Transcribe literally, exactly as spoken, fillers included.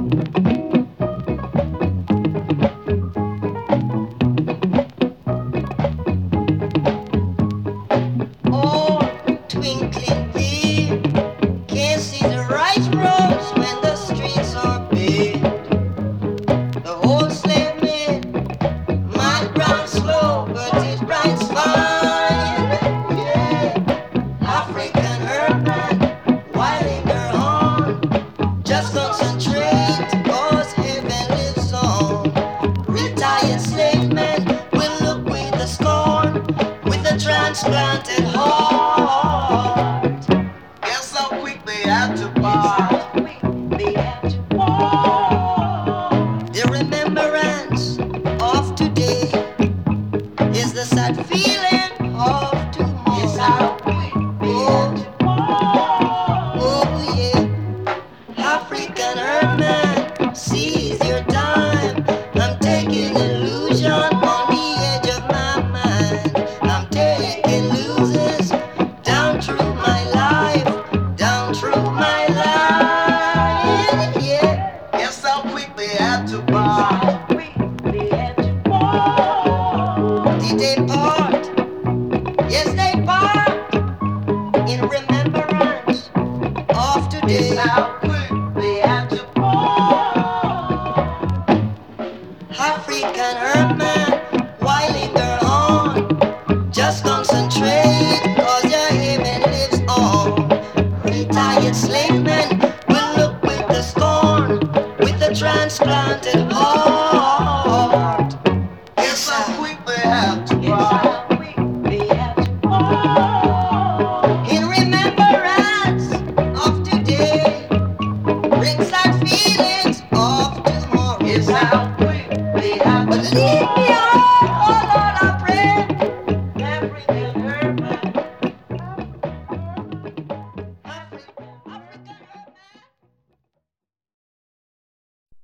Transplanted heart. Guess how quick they had to part. The remembrance of today is the sad feeling of tomorrow. Yes, how quick they had to part. Oh yeah, African herdsman, seize your time. I'm taking illusion on the edge of my mind. I'm taking losers down through my life, down through my life. Yeah, guess how quick they had to part. Did they part? Yes, they part in remembrance of today. Guess how quick they had to part. African herdsman, why linger on? Just concentrate, cause your heaven lives on. Retired slave men will look with the scorn, with the transplanted heart. Guess how quick they have to part. In remembrance of today, brings that feelings of tomorrow. Guess how quick they have to part. But leave me on.